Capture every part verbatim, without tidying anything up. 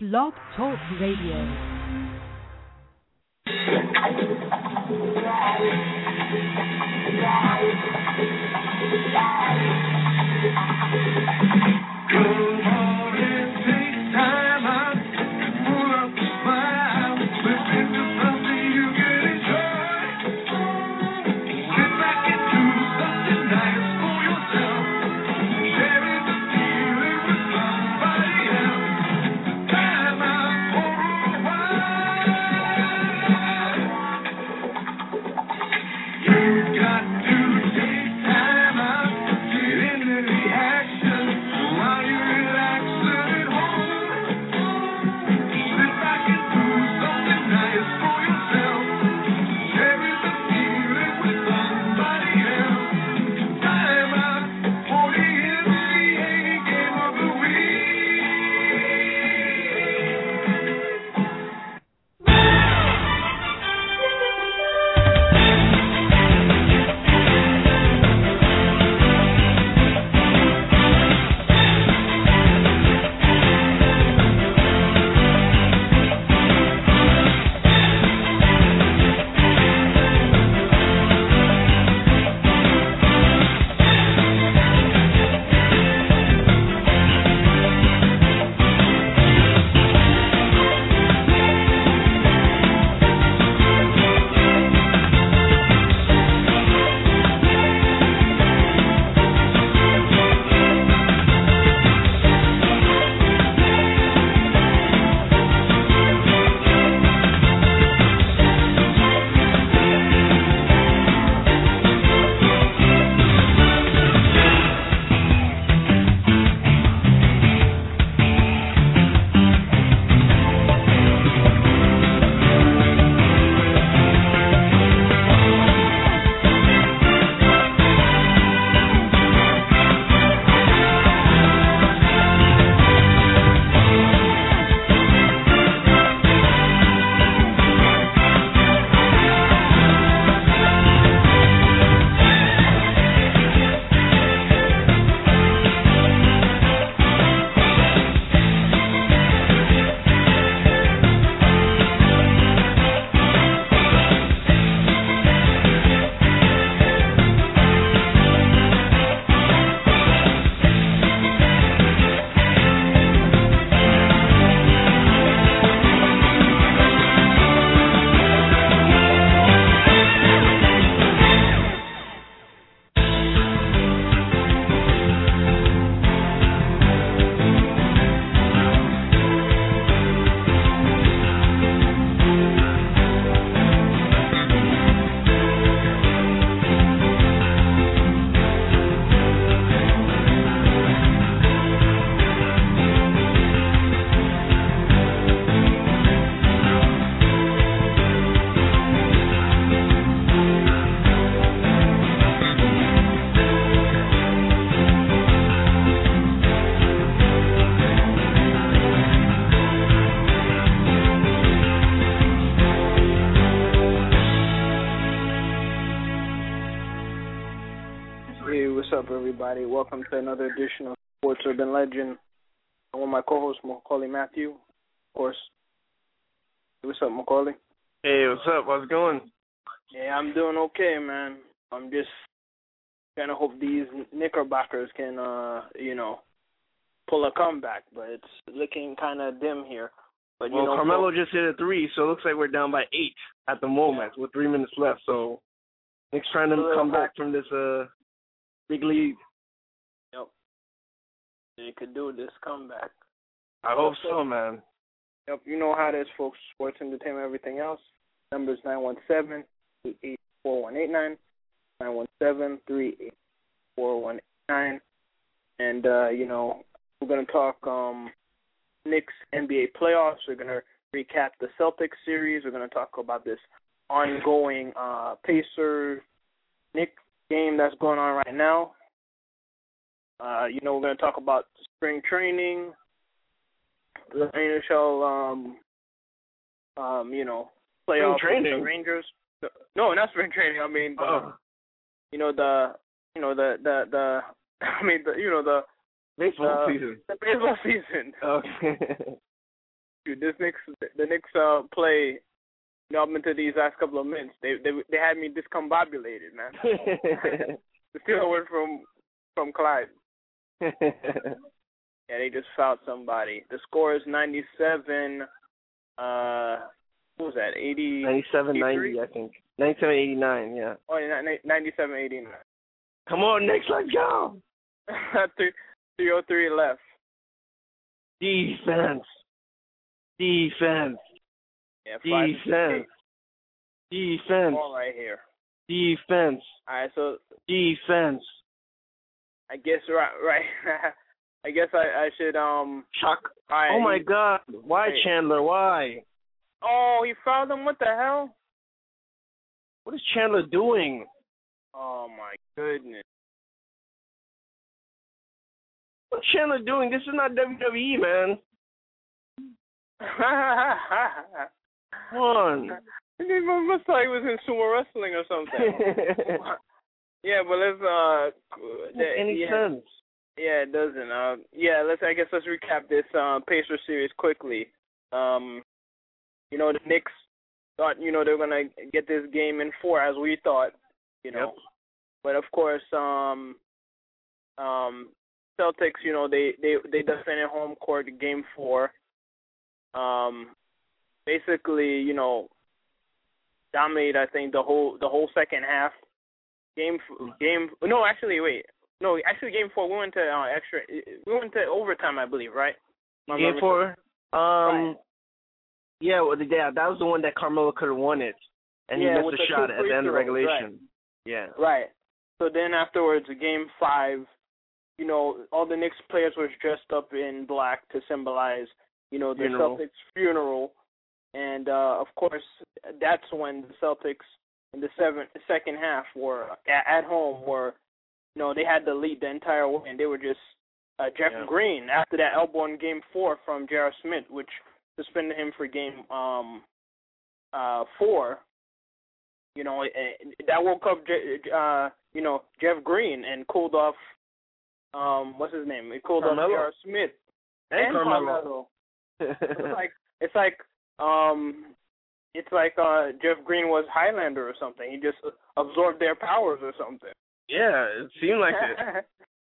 Blog Talk Radio. Everybody, welcome to another edition of Sports Urban Legend. I'm with my co-host Macaulay Matthew, of course. Hey, what's up, Macaulay? Hey, what's up? How's it going? Yeah, I'm doing okay, man. I'm just trying to hope these Knickerbockers can, uh, you know, pull a comeback, but it's looking kind of dim here. But you well, know, Carmelo folks, just hit a three, so it looks like we're down by eight at the moment yeah. with three minutes left. So Knicks trying to come back from this uh big lead. Yep. They could do this comeback. I hope so, man. Yep. You know how it is, folks. Sports, entertainment, everything else. Numbers nine one seven, three eight four, one eight nine, nine one seven, three eight four, one eight nine. And, uh, you know, we're going to talk um, Knicks N B A playoffs. We're going to recap the Celtics series. We're going to talk about this ongoing uh, Pacers-Knicks game that's going on right now. Uh, you know, we're going to talk about spring training, the N H L, um, um, you know, playoff training. The Rangers. No, not spring training. I mean, the, oh. you know the, you know the the the. I mean, the, you know the baseball uh, season. The baseball season. Okay. Dude, this Knicks, the Knicks uh, play, you know, up into these last couple of minutes. They they they had me discombobulated, man. The steal went from from Clyde. Yeah, they just fouled somebody. The score is ninety-seven. Uh, what was that? eighty. ninety-seven ninety, I think. ninety-seven eighty-nine, yeah. Oh, yeah, ninety-seven eighty-nine. Come on, Knicks, let's go. three oh three left. Defense. Defense. Yeah, Defense. Defense. All right here. Defense. All right, so defense. I guess right, right. I guess I, I should um. Shock. Right, oh my he, God! Why, hey. Chandler? Why? Oh, he fouled him. What the hell? What is Chandler doing? Oh my goodness. What's Chandler doing? This is not W W E, man. Come on. He must thought he was in sumo wrestling or something. Yeah, but let's uh. Doesn't any yeah. sense? Yeah, it doesn't. Uh, yeah, let's. I guess let's recap this uh, Pacers series quickly. Um, you know, the Knicks thought you know they were gonna get this game in four, as we thought. You know, yep. But of course, um, um, Celtics. You know, they they they defended home court game four. Um, basically, you know, dominated. I think the whole the whole second half. Game game. No, actually, wait. No, actually, game four, we went to uh, extra. We went to overtime, I believe, right? My game four. Um, right. yeah, well, yeah, that was the one that Carmelo could have won it, and yeah, he missed a shot at the end of regulation. Right. Yeah. Right. So then afterwards, game five, you know, all the Knicks players were dressed up in black to symbolize, you know, the funeral. Celtics' funeral, and uh, of course, that's when the Celtics in the seventh, second half were at, at home were. You know, they had the lead the entire way, and they were just uh, Jeff yeah. Green after that elbow in Game Four from J R. Smith, which suspended him for Game um, uh, Four. You know, that woke up, uh, you know, Jeff Green and cooled off. Um, what's his name? It cooled Carmelo. off J R. Smith and, and Carmelo. Carmelo. it's like it's like um, it's like uh, Jeff Green was Highlander or something. He just absorbed their powers or something. Yeah, it seemed like it.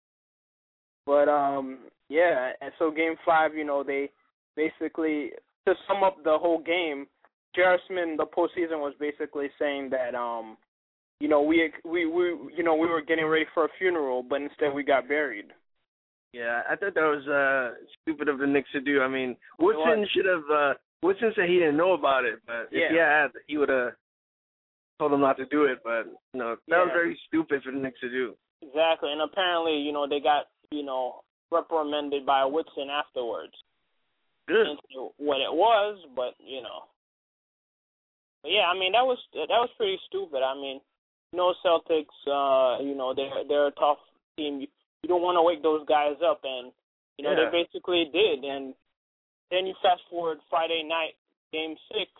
But um, yeah, and so game five, you know, they basically to sum up the whole game, J R. Smith in the postseason was basically saying that um, you know, we we we you know we were getting ready for a funeral, but instead we got buried. Yeah, I thought that was uh stupid of the Knicks to do. I mean, Woodson should have. Uh, Woodson said he didn't know about it, but yeah. if he had, he would have told him not to do it. But you know, that yeah. was very stupid for the Knicks to do. Exactly, and apparently, you know, they got you know reprimanded by Woodson afterwards. Good. What it was, but you know, but yeah, I mean that was that was pretty stupid. I mean, you know, Celtics, uh, you know, they're they're a tough team. You, you don't want to wake those guys up, and you know yeah. they basically did. And then you fast forward Friday night, Game Six.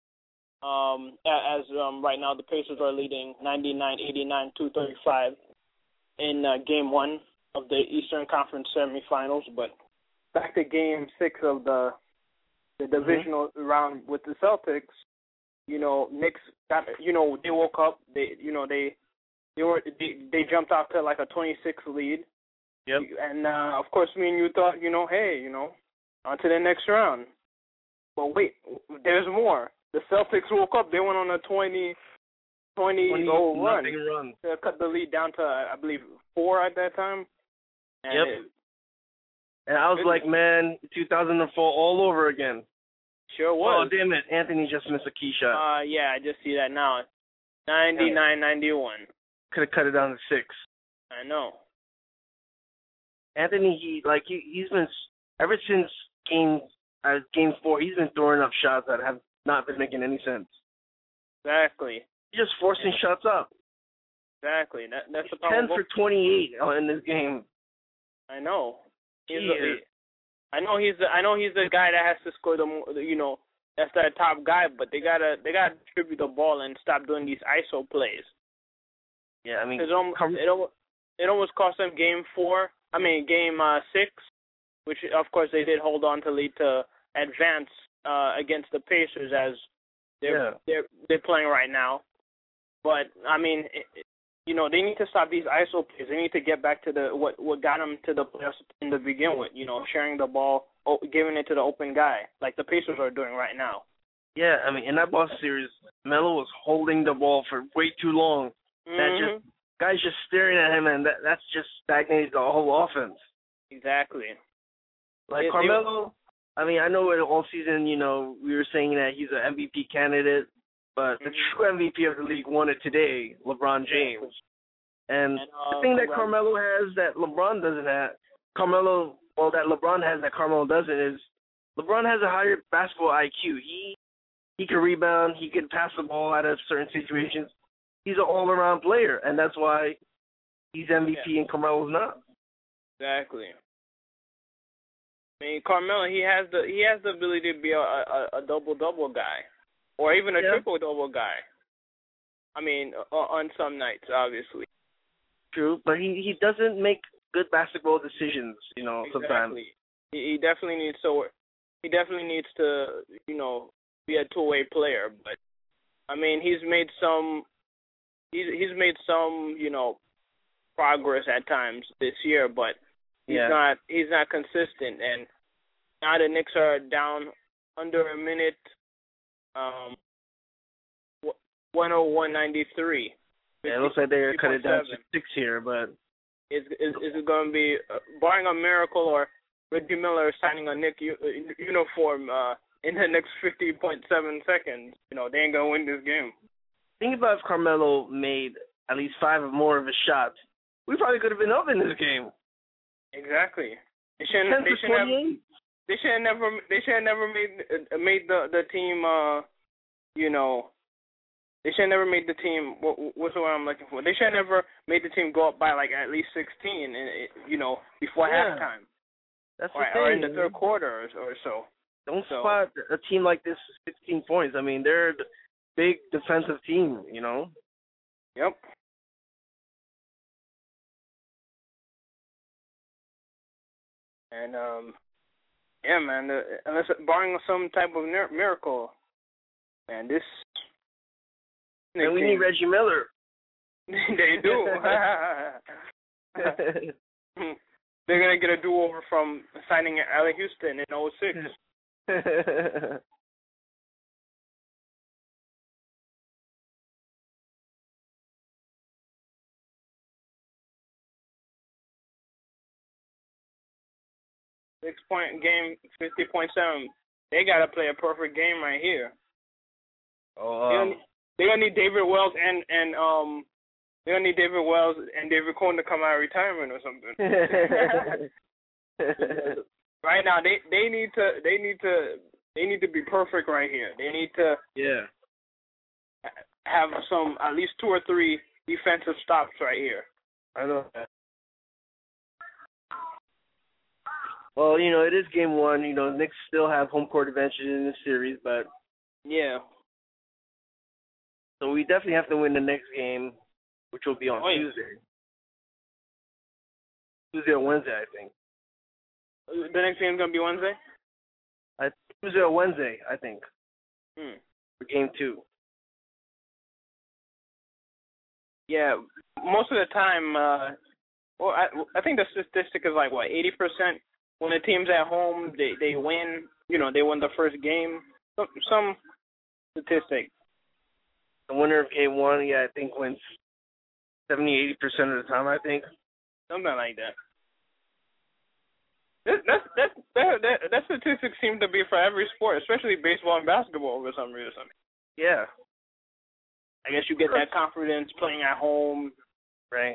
Um, as um, right now the Pacers are leading ninety-nine eighty-nine, two thirty-five in uh, Game One of the Eastern Conference semifinals. But back to Game Six of the the divisional mm-hmm. round with the Celtics. You know, Knicks got. You know, they woke up. They, you know, they they were they, they jumped out to like a twenty-six lead. Yep. And uh, of course, me and you thought, you know, hey, you know, on to the next round. But wait, there's more. The Celtics woke up. They went on a twenty, twenty, twenty goal run. run. To cut the lead down to, I believe, four at that time. And yep. It, and I was it, like, man, two thousand four all over again. Sure was. Oh, damn it. Anthony just missed a key shot. Uh, yeah, I just see that now. ninety-nine ninety-one. Could have cut it down to six. I know. Anthony, he, like, he, he's been, ever since game, uh, game four, he's been throwing up shots that have not been making any sense. Exactly. He's just forcing yeah. shots up. Exactly. That, that's he's the problem. ten for twenty-eight in this game. I know. He's he a, I know he's the, I know he's the guy that has to score the, you know, that's their top guy, but they gotta they gotta distribute the ball and stop doing these I S O plays. Yeah, I mean, it almost, it almost, it almost cost them game four. I mean, game uh, six, which of course they did hold on to lead to advance uh, against the Pacers as they're Yeah. they're they're playing right now. But I mean, it, it- you know, they need to stop these I S O plays. They need to get back to the what what got them to the playoffs in the begin with. You know, sharing the ball, oh, giving it to the open guy, like the Pacers are doing right now. Yeah, I mean, in that Boston series, Melo was holding the ball for way too long. That Mhm. just guys just staring at him, and that that's just stagnated the whole offense. Exactly. Like They- they- Carmelo, I mean, I know in all season, you know, we were saying that he's an M V P candidate, but the Mhm. true M V P of the league won it today, LeBron James. And, And, uh, the thing that LeBron- Carmelo has that LeBron doesn't have, Carmelo, well, that LeBron has that Carmelo doesn't is LeBron has a higher basketball I Q. He he can rebound, he can pass the ball out of certain situations. He's an all-around player, and that's why he's M V P Yeah. and Carmelo's not. Exactly. I mean, Carmelo, he has the he has the ability to be a a, a double double guy, or even a Yeah. triple double guy. I mean, uh, on some nights, obviously. True, but he, he doesn't make good basketball decisions, you know, sometimes. Exactly. He, he definitely needs to. He definitely needs to, you know, be a two-way player. But I mean, he's made some. He's he's made some, you know, progress at times this year, but he's Yeah. not. He's not consistent. And now the Knicks are down under a minute. Um, one oh one ninety-three. Yeah, it looks like they're cut it down to six here, but Is is is it going to be, uh, barring a miracle or Reggie Miller signing a Knick u- uh, uniform uh, in the next fifty point seven seconds? You know, they ain't gonna win this game. think about if Carmelo made at least five or more of his shots, we probably could have been up in this game. Exactly. They shouldn't. ten They for should have. twenty-eight. They should have never. They should have never made uh, made the the team. Uh, you know. They should have never made the team. What, what's the word I'm looking for? They should have never made the team go up by like at least sixteen, and it, you know, before Yeah. halftime, That's or, the thing. or in the third quarter or, or so. Don't So- spot a team like this with sixteen points. I mean, they're a big defensive team, you know? Yep. And um, yeah, man. The, unless barring some type of mir- miracle, man, this. And we need Reggie Miller. They do. They're gonna get a do-over from signing Allen Houston in oh six. Six-point game, fifty point seven. They gotta play a perfect game right here. oh, They're um, gonna, they're gonna need David Wells and and um, they're gonna need David Wells and David Cohn to come out of retirement or something. Right now, they they need to they need to they need to be perfect right here. They need to yeah. have some at least two or three defensive stops right here. I know that. Well, you know, it is game one. You know, Knicks still have home court advantage in this series, but Yeah. so we definitely have to win the next game, which will be on Oh, yeah. Tuesday. Tuesday or Wednesday, I think. The next game's gonna be Wednesday. I, Tuesday or Wednesday, I think, Hmm. for game two. Yeah. Most of the time, uh, well, I I think the statistic is like what eighty percent. When the team's at home, they they win. You know, they win the first game. Some, some statistic. The winner of game one, yeah, I think wins seventy, eighty percent of the time, I think. Something like that. That that that that that, that statistic seems to be for every sport, especially baseball and basketball for some reason. Yeah. I guess you get that confidence playing at home. Right.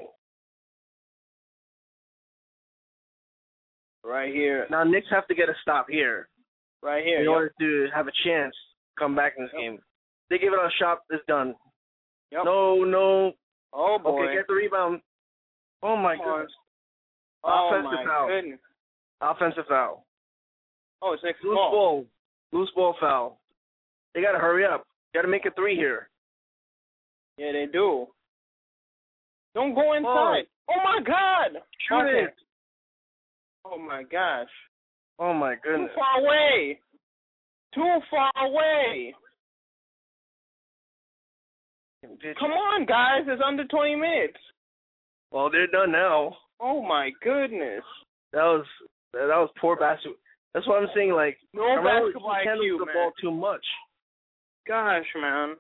Right here. Now, Knicks have to get a stop here Right here. in Yep. order to have a chance to come back in this Yep. game. They give it a shot, it's done. Yep. No, no. Oh boy. Okay, get the rebound. Oh, my Come on. goodness. Oh Offensive my foul. goodness. Offensive foul. Oh, it's next Loose ball. ball. Loose ball foul. They got to hurry up. Got to make a three here. Yeah, they do. Don't go inside. Oh, my God. Shoot Okay. it. Oh my gosh. Oh, my Too goodness. far away. too far away. Come on, guys. It's under twenty minutes. Well, they're done now. Oh, my goodness. That was that was poor basketball. That's what I'm saying. Like, No Carmelo, basketball he I handles Q, the man. ball too much. Gosh, man.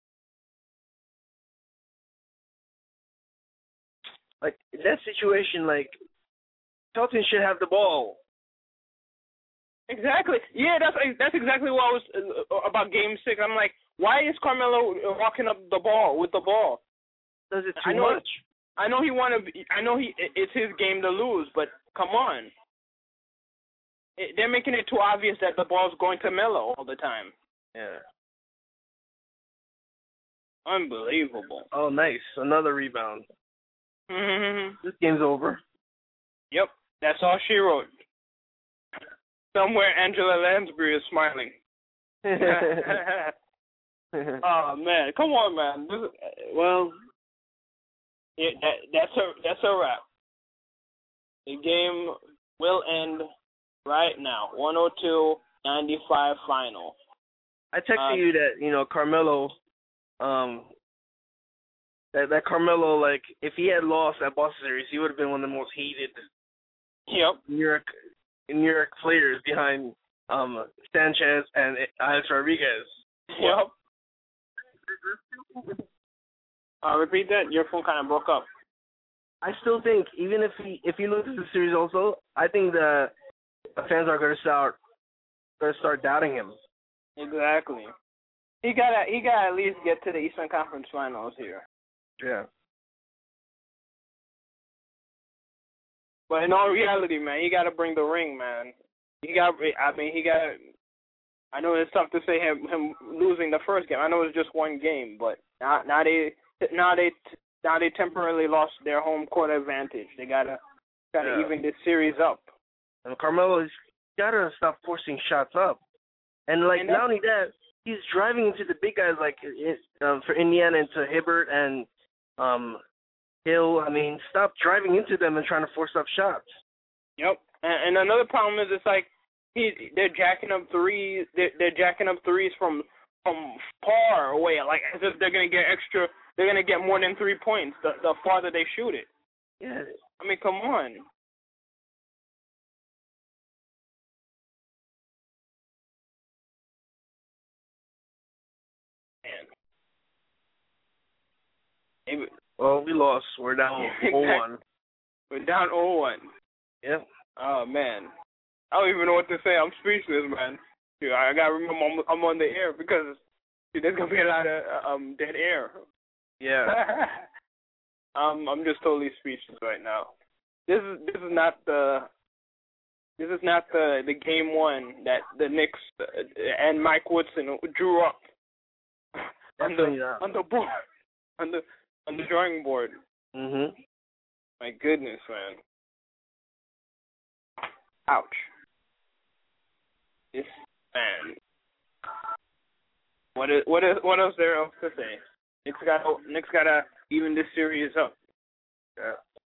Like, in that situation, like, Felton should have the ball. Exactly. Yeah, that's that's exactly what I was uh, about Game Six. I'm like, why is Carmelo walking up the ball with the ball? Does it too I know, much? I know he want to. I know he. It's his game to lose, but come on. It, they're making it too obvious that the ball's going to Melo all the time. Yeah. Unbelievable. Oh, nice. Another rebound. Mm-hmm. This game's over. Yep, that's all she wrote. Somewhere Angela Lansbury is smiling. Oh man, come on, man. This is, well, yeah, that, that's a that's a wrap. The game will end right now. one oh two ninety-five final. I texted uh, you that, you know, Carmelo, um, that that Carmelo, like, if he had lost that Boston series, he would have been one of the most hated Yep. New York New York players behind um Sanchez and Alex Rodriguez. Yep. Uh, repeat that. Your phone kind of broke up. I still think even if he if he loses the series, also, I think the, the fans are going to start going to start doubting him. Exactly. He got he got at least get to the Eastern Conference Finals here. Yeah. But in all reality, man, he got to bring the ring, man. He got. I mean, he got. I know it's tough to say him him losing the first game. I know it's just one game, but now now they now they now they temporarily lost their home court advantage. They gotta gotta Yeah. even this series up. And Carmelo's got to stop forcing shots up. And like And not only that, he's driving into the big guys like um, for Indiana into Hibbert and um, Hill. I mean, stop driving into them and trying to force up shots. Yep. And, and another problem is it's like he they're jacking up threes. They're, they're jacking up threes from from far away, like as if they're gonna get extra. They're gonna get more than three points the the farther they shoot it. Yeah. I mean, come on. Man. Well, we lost. We're down oh one. We're down oh one. Yep. Oh, man. I don't even know what to say. I'm speechless, man. Dude, I got to remember I'm, I'm on the air because dude, there's going to be a lot of um dead air. Yeah. um, I'm just totally speechless right now. This is this is not the this is not the, the game one that the Knicks and Mike Woodson drew up on the on the board on the on the drawing board. Mhm. My goodness, man. Ouch. This man. What is what is what else there else to say? Knicks got Knicks gotta even this series up. Yeah.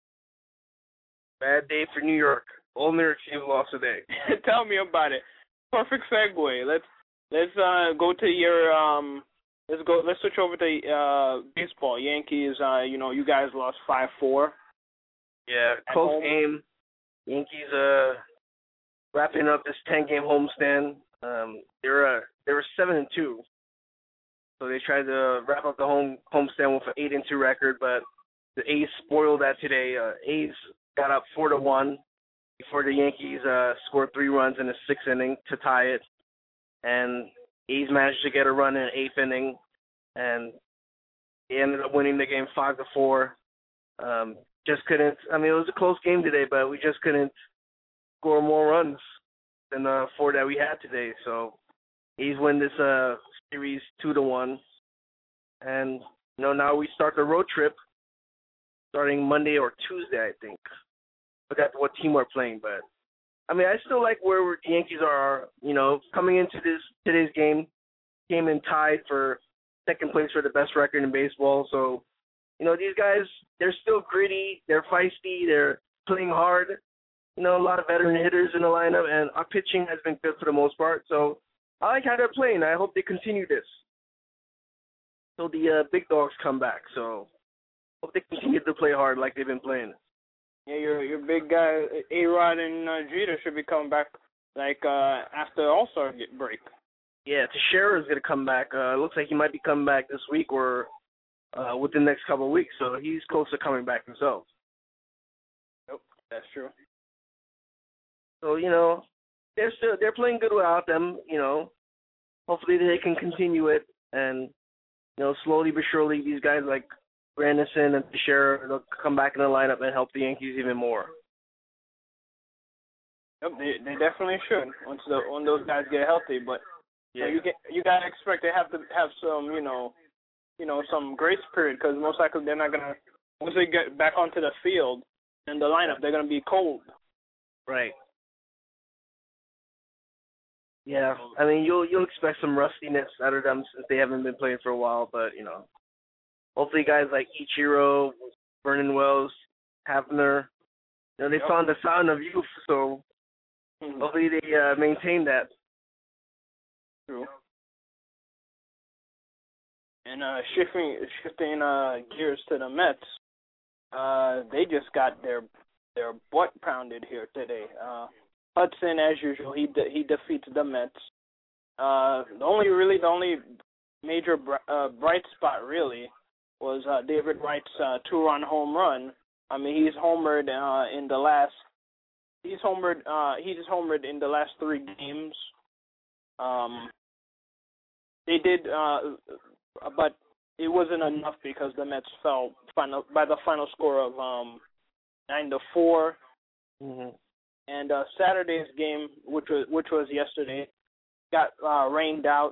Bad day for New York. All New York team lost today. Tell me about it. Perfect segue. Let's let's uh go to your um let's go let's switch over to uh baseball. Yankees, uh, you know, you guys lost five four. Yeah, close game. Yankees uh wrapping up this ten game homestand. Um they were uh, they were seven and two. So they tried to wrap up the home homestand with an eight and two record, but the A's spoiled that today. Uh, A's got up four to one before the Yankees uh, scored three runs in the sixth inning to tie it, and A's managed to get a run in the eighth inning, and they ended up winning the game five to four. Um, just couldn't. I mean, it was a close game today, but we just couldn't score more runs than the four that we had today. So A's win this uh, series two to one, and you know now we start the road trip starting Monday or Tuesday, I think. Forgot what team we're playing, but I mean I still like where the Yankees are. You know, coming into this today's game, came in tied for second place for the best record in baseball. So you know these guys, they're still gritty, they're feisty, they're playing hard. You know, a lot of veteran hitters in the lineup, and our pitching has been good for the most part. So I like how they're playing. I hope they continue this. So the uh, big dogs come back. So hope they continue to play hard like they've been playing. Yeah, your your big guy A-Rod and uh, Jeter should be coming back like uh, after All-Star break. Yeah, Teixeira is gonna come back. Uh, looks like he might be coming back this week or uh, within the next couple of weeks. So he's close to coming back himself. Nope, that's true. So you know, they're still they're playing good without them. You know, hopefully they can continue it, and you know, slowly but surely these guys like Granderson and Teixeira they'll come back in the lineup and help the Yankees even more. Yep, they they definitely should once the when those guys get healthy. But yeah, you, know, you get you gotta expect they have to have some you know, you know some grace period because most likely they're not gonna once they get back onto the field in the lineup they're gonna be cold. Right. Yeah, I mean you'll you'll expect some rustiness out of them since they haven't been playing for a while, but you know, hopefully guys like Ichiro, Vernon Wells, Havner, you know they yep. found the sound of youth, so mm-hmm. hopefully they uh, maintain that. True. And uh, shifting shifting uh, gears to the Mets, uh, they just got their their butt pounded here today. Uh, Hudson, as usual, he de- he defeats the Mets. Uh, the only really the only major br- uh, bright spot really was uh, David Wright's uh, two-run home run. I mean, he's homered uh, in the last he's homered uh, he's homered in the last three games. Um, they did, uh, but it wasn't enough because the Mets fell final by the final score of um, nine to four. Mm-hmm. And uh, Saturday's game, which was which was yesterday, got uh, rained out.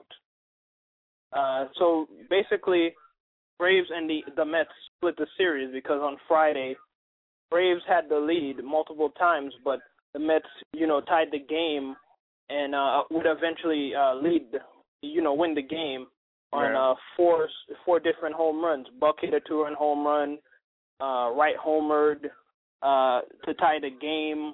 Uh, so basically, Braves and the the Mets split the series because on Friday, Braves had the lead multiple times, but the Mets, you know, tied the game and uh, would eventually uh, lead, you know, win the game on yeah. uh, four four different home runs. Buck hit a two-run home run, uh, Wright homered uh, to tie the game.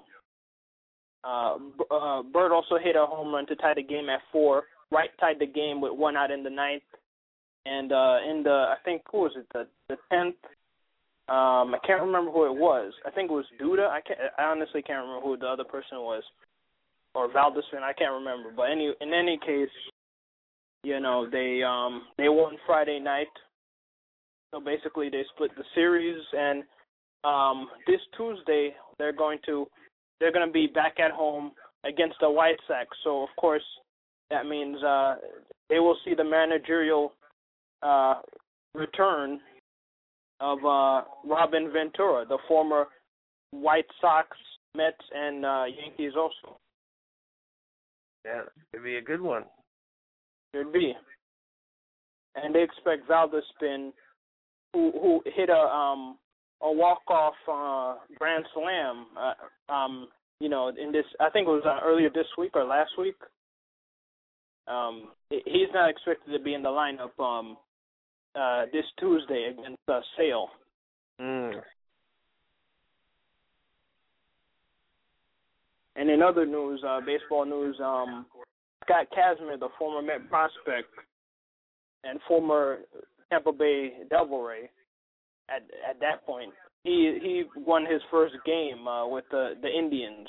Uh, uh, Bird also hit a home run to tie the game at four. Wright tied the game with one out in the ninth. And uh, in the, I think, who was it, the the tenth? Um, I can't remember who it was. I think it was Duda. I can't. I honestly can't remember who the other person was, or Valdesman. I can't remember. But any in any case, you know, they um they won Friday night. So basically, they split the series, and um this Tuesday they're going to. They're going to be back at home against the White Sox. So, of course, that means uh, they will see the managerial uh, return of uh, Robin Ventura, the former White Sox, Mets, and uh, Yankees also. Yeah, it'd be a good one. It'd be. And they expect Valdespin, who who hit a um a walk-off uh, grand slam, uh, um, you know, in this, I think it was uh, earlier this week or last week. Um, he's not expected to be in the lineup um, uh, this Tuesday against uh, Sale. Mm. And in other news, uh, baseball news, um, Scott Kazmir, the former Met prospect and former Tampa Bay Devil Ray, At at that point, he he won his first game uh, with the the Indians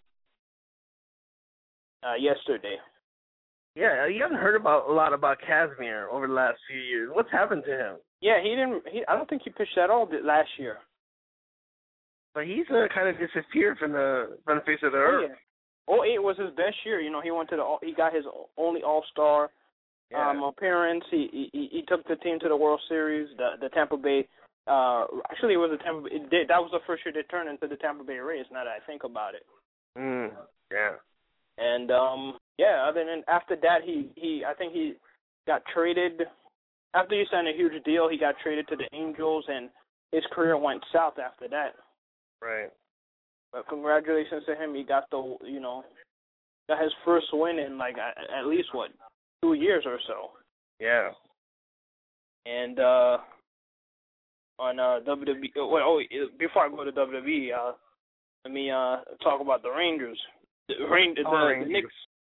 uh, yesterday. Yeah, you haven't heard about a lot about Kazmir over the last few years. What's happened to him? Yeah, he didn't. He, I don't think he pitched at all last year. But he's uh, kind of disappeared from the from the face of the oh, earth. Yeah. oh eight was his best year. You know, he went to the he got his only All Star yeah. um, appearance. He, he he took the team to the World Series. The the Tampa Bay. Uh, actually, it was the Tampa. It did, that was the first year they turned into the Tampa Bay Rays. Now that I think about it. Mm, yeah. And um, yeah. Other than after that, he, he I think he got traded. After he signed a huge deal, he got traded to the Angels, and his career went south after that. Right. But congratulations to him. He got the you know got his first win in like at, at least what two years or so. Yeah. And uh. On uh, W W E, well, oh, before I go to W W E, uh, let me uh, talk about the Rangers. The, Rain, the, oh, the Knicks,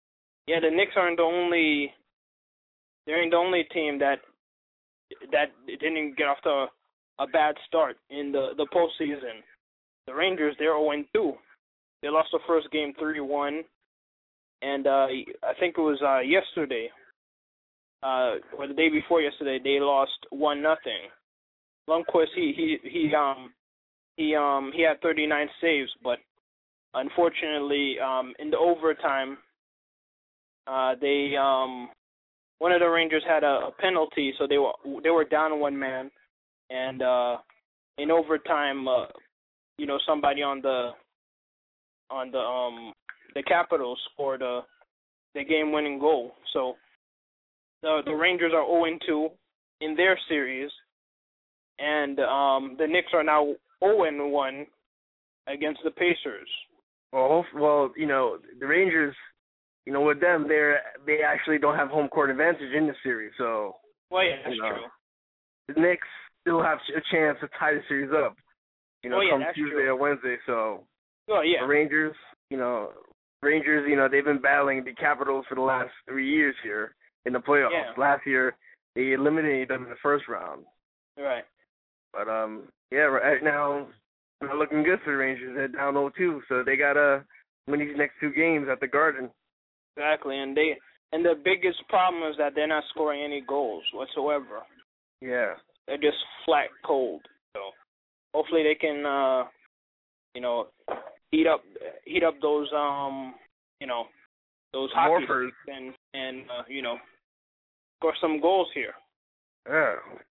Yeah, the Knicks aren't the only. They ain't the only team that that didn't get off to a, a bad start in the the postseason. The Rangers, they're oh and two. They lost the first game three one, and uh, I think it was uh, yesterday, uh, or the day before yesterday, they lost one nothing. Lundqvist, he he he um he um he had thirty-nine saves, but unfortunately, um, in the overtime, uh, they um one of the Rangers had a, a penalty, so they were they were down one man, and uh, in overtime, uh, you know, somebody on the on the um the Capitals scored a the game-winning goal. So the the Rangers are oh and two in their series, and um, the Knicks are now oh and one against the Pacers. Well, well, you know, the Rangers, you know, with them, they're they actually don't have home court advantage in the series. So, well, yeah, that's you know, true. The Knicks still have a chance to tie the series up. You know, oh, yeah, come that's Tuesday true. or Wednesday. So, oh yeah, the Rangers, you know, Rangers, you know, they've been battling the Capitals for the last three years here in the playoffs. Yeah. Last year, they eliminated them in the first round. Right. But um, yeah, right now, not looking good for the Rangers. They're down oh two, so they gotta win these next two games at the Garden. Exactly, and they and the biggest problem is that they're not scoring any goals whatsoever. Yeah. They're just flat cold. So hopefully they can, uh, you know, heat up heat up those um, you know, those hockey Morphers. sticks and and uh, you know, score some goals here. Yeah.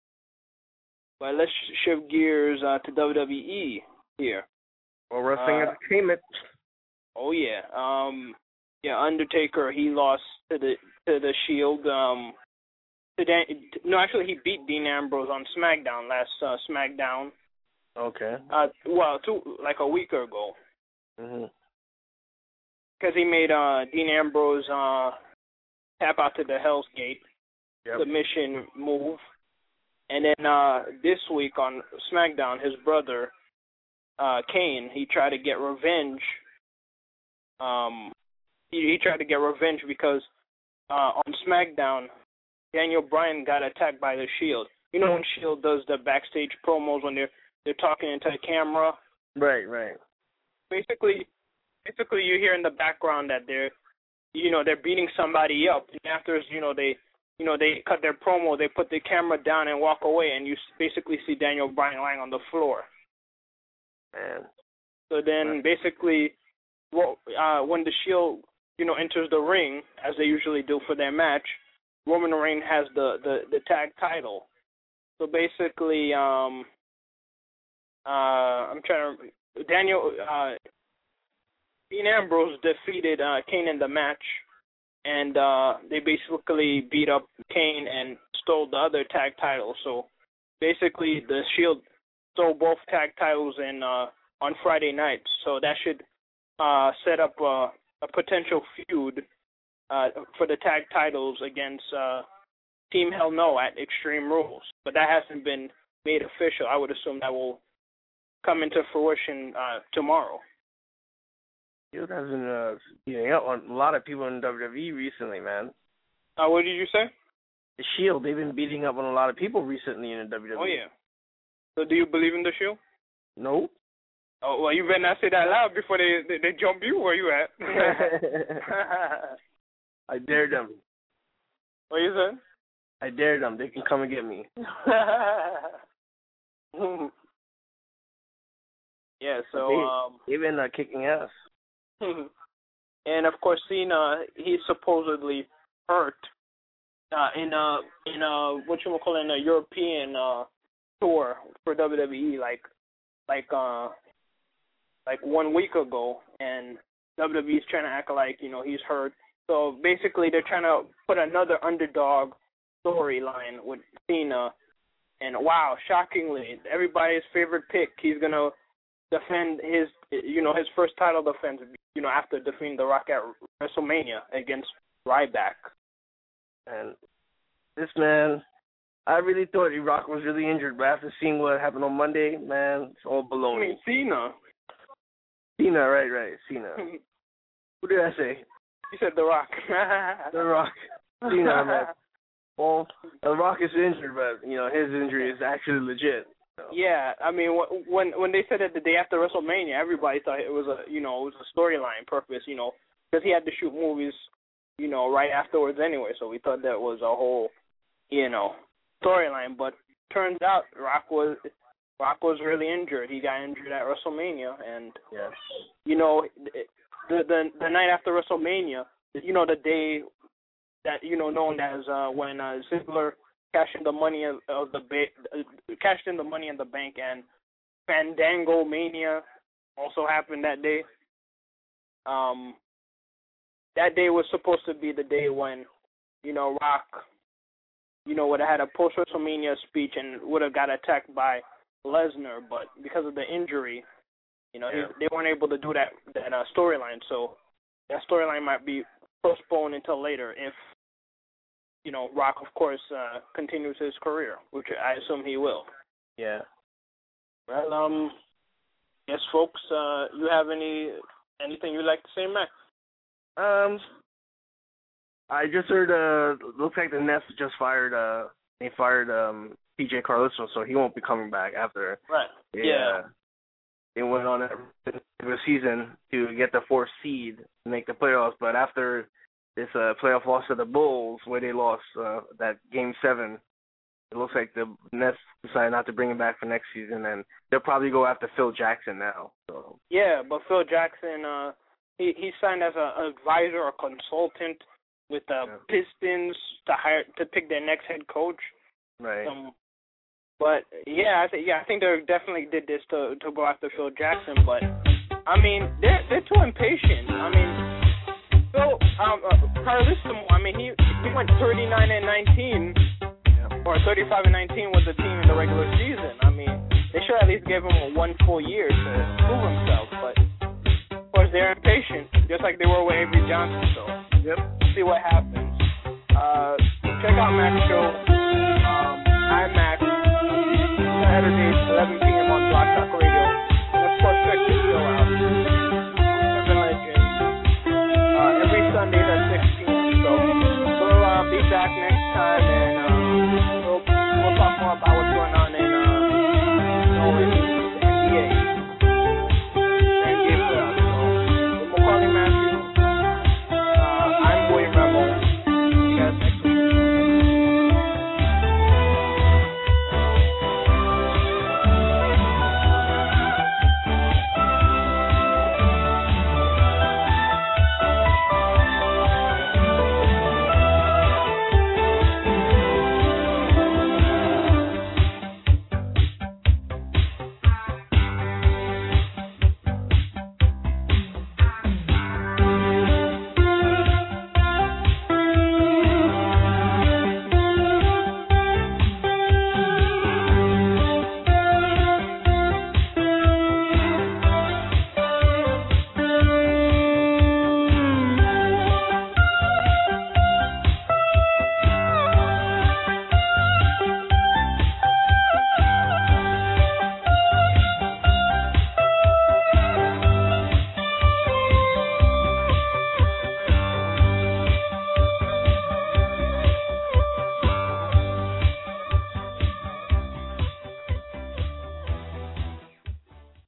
But let's shift gears uh, to W W E here. Well, wrestling Uh, entertainment. Oh yeah, um, yeah. Undertaker, he lost to the to the Shield. Um, to Dan, no, actually, he beat Dean Ambrose on SmackDown last uh, SmackDown. Okay. Uh, well, two like a week ago. Mhm. Because he made uh Dean Ambrose uh tap out to the Hell's Gate Yep. submission move, and then uh this week on SmackDown, his brother uh Kane, he tried to get revenge. Um, he, he tried to get revenge because uh, on SmackDown, Daniel Bryan got attacked by the Shield. You know when Shield does the backstage promos when they're they're talking into the camera. Right, right. Basically, basically you hear in the background that they're, you know, they're beating somebody up. And after, you know, they, you know, they cut their promo, they put the camera down and walk away, and you basically see Daniel Bryan lying on the floor. Man. So then, basically, well, uh, when the Shield, you know, enters the ring, as they usually do for their match, Roman Reigns has the, the, the tag title. So basically, um, uh, I'm trying to, Daniel, uh, Dean Ambrose defeated uh, Kane in the match, and uh, they basically beat up Kane and stole the other tag title. So basically, the Shield stole both tag titles in uh, on Friday night. So that should uh, set up uh, a potential feud uh, for the tag titles against uh, Team Hell No at Extreme Rules. But that hasn't been made official. I would assume that will come into fruition uh, tomorrow. Shield has been uh, beating up on a lot of people in W W E recently, man. Uh, what did you say? The Shield, they've been beating up on a lot of people recently in the W W E. Oh, yeah. So do you believe in the Shield? No. Oh, well, you better not say that loud before they they, they jump you. Where you at? I dare them. What you said? I dare them. They can come and get me. Yeah, so... they, um, they've been uh, kicking ass. And, of course, Cena, he's supposedly hurt uh, in a, in a, what you call it, in a European uh, tour for W W E, like, like, uh, like one week ago, and W W E is trying to act like, you know, he's hurt. So basically, they're trying to put another underdog storyline with Cena, and wow, shockingly, everybody's favorite pick, he's gonna defend his, you know, his first title defense, you know, after defeating The Rock at WrestleMania against Ryback. And this man, I really thought The Rock was really injured, but after seeing what happened on Monday, man, it's all baloney. I mean, Cena. Cena, right, right, Cena. Who did I say? You said The Rock. The Rock. You know, man. Well, The Rock is injured, but, you know, his injury is actually legit. So. Yeah, I mean, when when they said it the day after WrestleMania, everybody thought it was a, you know, it was a storyline purpose, you know, because he had to shoot movies, you know, right afterwards anyway, so we thought that was a whole, you know, storyline. But turns out Rock was Rock was really injured. He got injured at WrestleMania, and yeah. you know, the the the night after WrestleMania, you know, the day that, you know, known as uh, when uh, Ziggler cashed in the money of, of the ba- uh, cashed in the money in the bank, and Fandango Mania also happened that day. Um, that day was supposed to be the day when, you know, Rock, you know, would have had a post WrestleMania speech and would have got attacked by Lesnar, but because of the injury, you know, yeah. they, they weren't able to do that that uh, storyline. So that storyline might be postponed until later if, you know, Rock, of course, uh, continues his career, which I assume he will. Yeah. Well, um, yes, folks, uh, you have any anything you'd like to say, Max? Um, I just heard, uh, looks like the Nets just fired, uh, they fired, um, P J Carlson, so he won't be coming back after. Right. They, yeah. Uh, they went on the season to get the fourth seed to make the playoffs, but after this uh, playoff loss to the Bulls, where they lost uh, that game seven, it looks like the Nets decided not to bring him back for next season, and they'll probably go after Phil Jackson now. So. Yeah, but Phil Jackson, uh, he he signed as an advisor or consultant with the uh, yeah. Pistons to hire to pick their next head coach. Right. Um, but yeah, I think yeah, I think they definitely did this to to go after Phil Jackson. But I mean, they're they're too impatient. I mean, Phil, um, uh, Carlissimo, I mean, he he went thirty-nine and nineteen, yeah. or thirty-five and nineteen with the team in the regular season. I mean, they should at least give him a one full year to prove himself. But of course, they're impatient, just like they were with Avery Johnson. So yep, see what happens. Uh, check out Max Show. Um, I'm Max. Saturdays, eleven p.m. on Block Talk Radio. And of course, check this show out. Seven Legends. Uh, every Sunday at six p.m. So we'll uh, be back next time.